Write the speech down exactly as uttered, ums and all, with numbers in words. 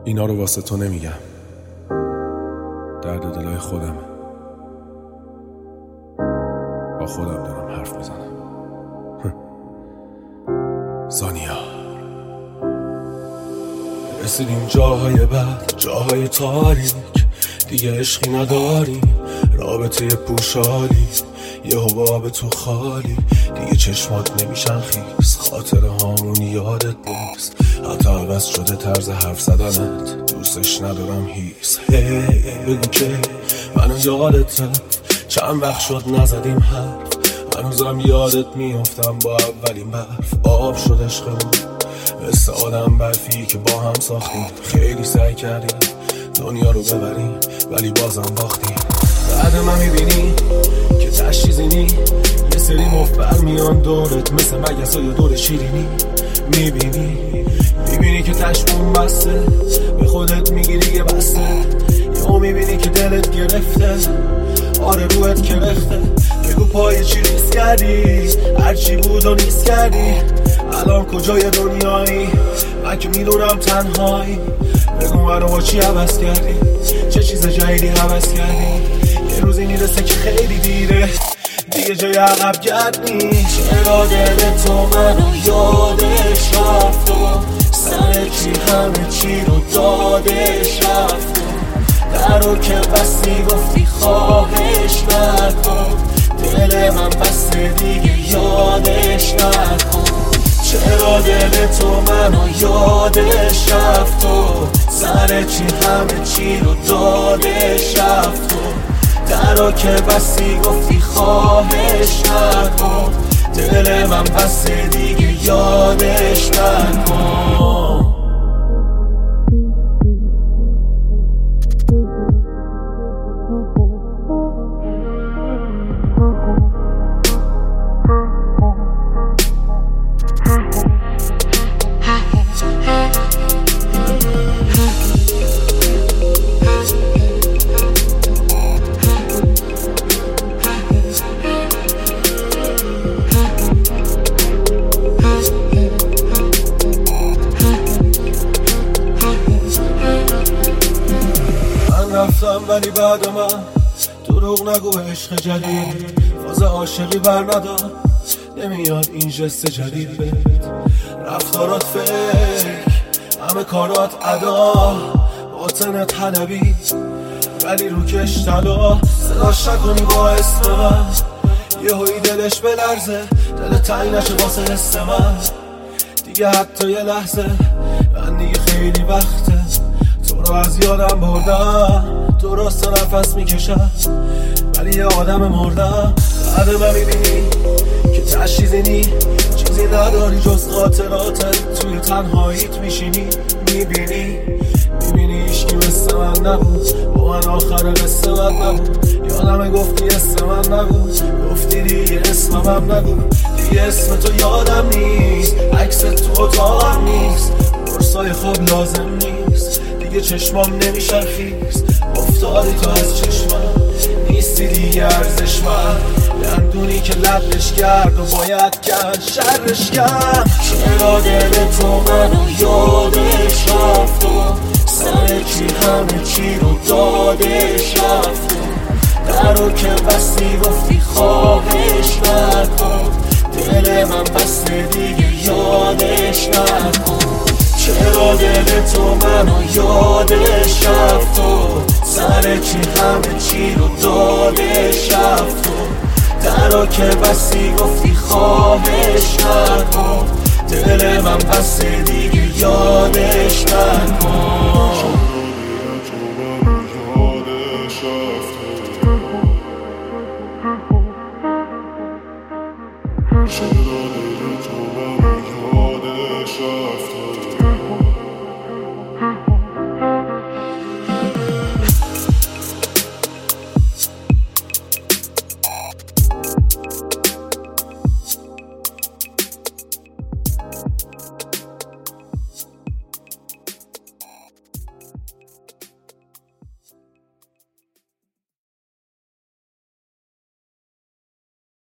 اینا رو واسه تو نمیگم، درد دلای خودم، با خودم دارم حرف میزنم. زانیا رسیدیم جاهای بد، جاهای تاریک، دیگه عشقی نداریم، رابطه پوشالی، یه حباب تو خالی، دیگه چشمات نمیشن خیس، خاطر هامون یادت نیست، حتی عوض شده طرز حرف زدنت، دوستش ندارم هیس. هی بگو که منو یادت رفت، چند وقت شد نزدیم حرف، هنوزم یادت میافتم با اولین برف، آب شد عشقمون مثل آدم برفی که با هم ساختیم، خیلی سعی کردیم دنیا رو ببریم ولی بازم باختیم. بعد من میبینی که تشریزینی، یه سری مفبر میان دورت مثل مگس یا دور شیرینی، میبینی میبینی که تشمون بسته، به خودت میگیری که بسته، یا میبینی که دلت گرفته، آره روحت کرخته، بگو پای چی ریز کردی، هرچی بود و نیست کردی، الان کجای دنیایی، من که میدونم تنهایی، بگو منو با چی عوض کردی، چه چیز جدیدی عوض کردی، یه روزی میرسه که خیلی دیره، دیگه جای عقب گرد نیست. چرا دل تو منو یادش رفت و سر چی همه چی رو دادش رفت و درو که بستی گفتی خواهش نکن، دل من بسته دیگه یادش نکن. چرا دل تو منو یادش رفت و سر چی همه چی رو دادش رفت و درو که بستی گفتی خواهش نکن، دل من بسته دیگه یادش نکن. رفتم ولی بعد من دروغ نگو، عشق جدید فاز عاشقی بر ندار، نمیاد این جست جدید بهت، رفتارات فکر، همه کارات ادا، باطنت حلبی ولی روکش طلا، صداش نکنی با اسم من، یه هایی دلش بلرزه، دل تنگ نشه واسه حس من، دیگه حتی یه لحظه، من دیگه خیلی وقته تو رو از یادم بردم، درست نفس میکشم ولی یه آدم مردم. بعد من میبینی که تشریزینی، چیزی نداری جز خاطراتت، توی تنهاییت میشینی، میبینی میبینی عشقی مثل من نبود، با من آخر قصه من نبود، یادم گفتی اسم من نبود، گفتی دیگه اسمم نگو، دیگه اسم تو یادم نیست، عکس تو اتاقم نیست، برسای خواب لازم نیست، دیگه چشمام نمیشن خیز، افتادی تو از چشمم، نیستی دیگه ارزش من، دندونی که لبش کرد و باید کرد شرش کرد. چرا دل تو منو یادش رفت و سر چی همه چی رو دادش رفت و درو که بستی گفتی خواهش نکن، دل من بسته دیگه یادش نکن. چرا دل تو منو یادش رفت و سر چی همه چی رو دادش رفت و درو که بستی گفتی خواهش نکن، دل من بسته دیگه یادش نکن. چرا